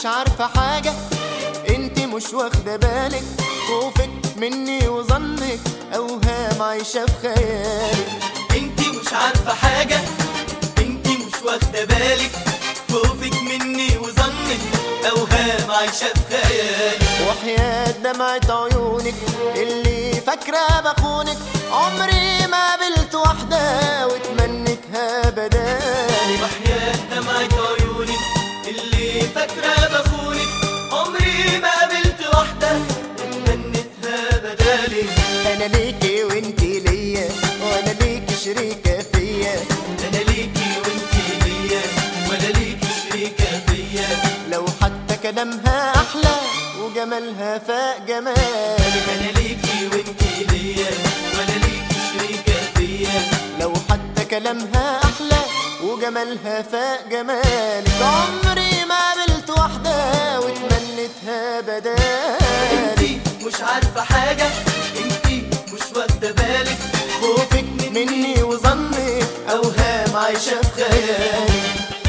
مش عارفة حاجة، انتي مش واخدة بالك، خوفك مني وظنك اوهام عايشة في خيالك. انتي مش عارفة حاجة، انتي مش واخدة بالك، خوفك مني وظنك اوهام عايشة في خيالك. وحياة دمعة عيونك اللي فاكرة بخونك، عمري ما قابلت واحدة واتمنيتها بدالك. وحياة دمعة عيونك اللي فاكرة بخونك، عمري ما قابلت واحدة واتمنيتها بدالك. انا ليكي وانتي ليا، وانا ليكي شريكة فيا، انا ليكي وانتي ليا ولا ليكي شريكة فيا. لو حتى كلامها احلى وجمالها فاق جمالك. انا ليكي وانتي ليا ولا ليكي شريكة فيا. لو حتى كلامها احلى وجمالها فاق جمالك، عمري ما قابلت واحدة واتمنيتها بدالك. انتي مش عارفة حاجة، انتي مش واخدة بالك، خوفك مني وظنك اوهام عايشة في خيالك.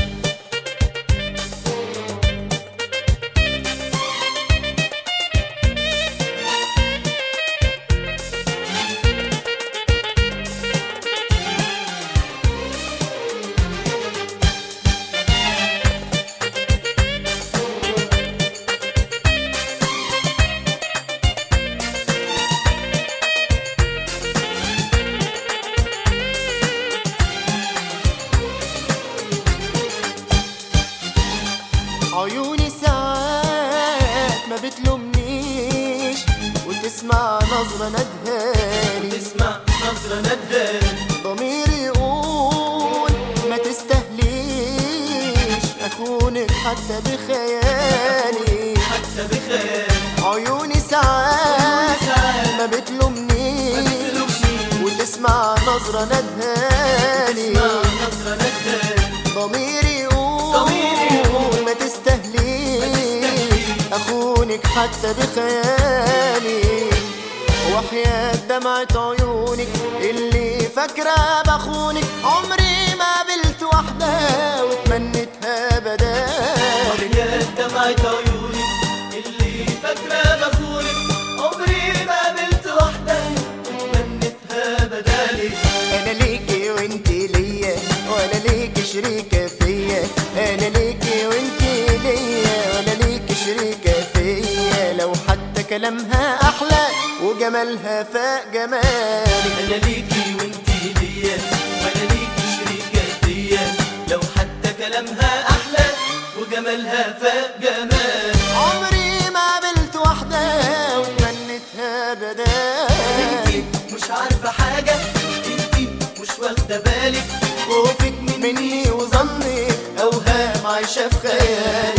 عيوني ساعات ما بتلومنيش، وتسمع نظرة ندهاني، تسمع نظرة ندهاني. ضميري يقول ما تستهليش أخونك حتى بخيالي، حتى بخيالي. عيوني ساعات ما بتلومنيش، وتسمع نظرة ندهاني، تسمع نظرة ندهاني. ضميري يقول ما تستهليش أخونك حتى بخيالي. وحياة دمعة عيونك اللي فاكرة بخونك، عمري ما قابلت واحدة واتمنيتها بدالك. وحياة دمعة عيونك اللي فاكرة بخونك، عمري ما قابلت واحدة واتمنيتها بدالك. أنا ليكي وانتي ليا ولا ليكي شريكة فيا، أنا ليكي وانتي ليا ولا ليكي شريكة فيا. لو حتى كلامها أحلى وجمالها فاق جمالك. أنا ليكي وانتي ليا ولا ليكي شريكة فيا. لو حتى كلامها أحلى وجمالها فاق جمالك. عمري ما قابلت واحدة واتمنيتها بدالك. مش عارفة حاجة، انتي مش واخدة بالك، خوفك مني وظنك أوهام عايشة في خيالك.